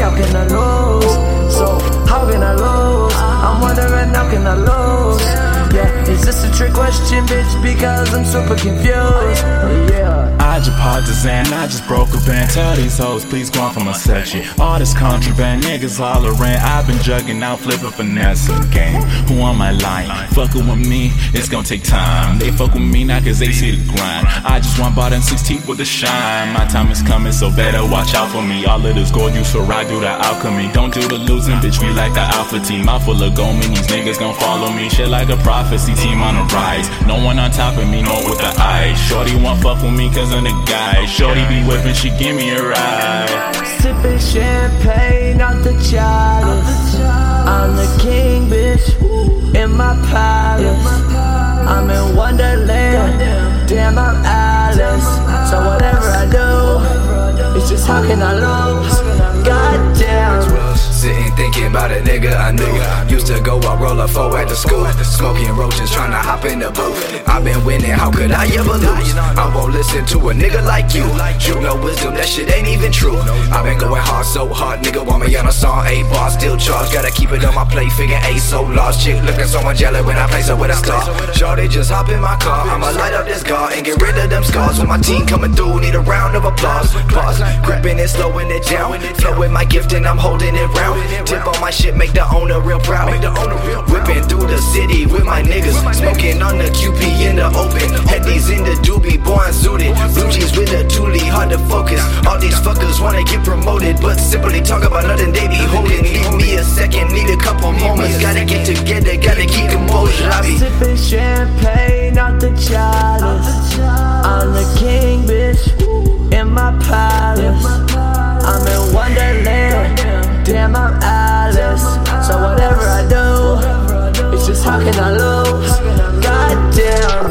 how can I lose? So, how can I lose? I'm wondering, how can I lose? Yeah, is this a trick question, bitch? Because I'm super confused. Yeah. I just partisan, I just broke a band. Tell these hoes, please go on from my section. All this contraband, niggas all around. I've been jugging out, flipping finesse in the game. Who on my line? Fucking with me, it's gonna take time. They fuck with me now cause they see the grind. I just want bottom 16 with the shine. My time is coming, so better watch out for me. All of this gold use for I do the alchemy. Don't do the losing, bitch, we like the alpha team. I'm full of gold, man, these niggas gon' follow me. Shit like a prophecy, team on the rise. No one on top of me, no with the eyes. Shorty won't fuck with me cause I'm the guy. Shorty be whipping, she give me a ride. Sipping champagne out the chalice. I'm the king, bitch, in my palace. I'm in Wonderland, damn I'm Alice. So whatever I do, it's just how can I lose? Goddamn. Sitting thinking about a nigga I knew. Used to go out roll a four at the school. Smoking roaches trying to hop in the booth. I've been winning, how could I ever lose? I won't listen to a nigga like you. You know wisdom, that shit ain't even true. I've been going hard, so hard. Nigga want me on a song, 8 bars, still charged. Gotta keep it on my plate, figure 8 so large. Chick looking so jealous when I place her with a star. Shorty just hop in my car, I'ma light up this guard and get rid of them scars. When my team coming through, need a round of applause. Pause, gripping it, slowing it down. Flow with my gift and I'm holding it round. Tip on my shit, make the owner real proud. Whipping through the city with my niggas. Smoking on the QP in the open. Headies in the doobie, born suited. Blue jeans with a toolie, hard to focus. All these fuckers wanna get promoted, but simply talk about nothing they be holding. Leave me a second, need a couple moments. Gotta get together, gotta keep composure. I be sipping champagne out the chalice. I'm the king, bitch, in my palace. I'm in Wonderland, damn I'm Alice. So whatever I do, it's just how can I lose? Goddamn.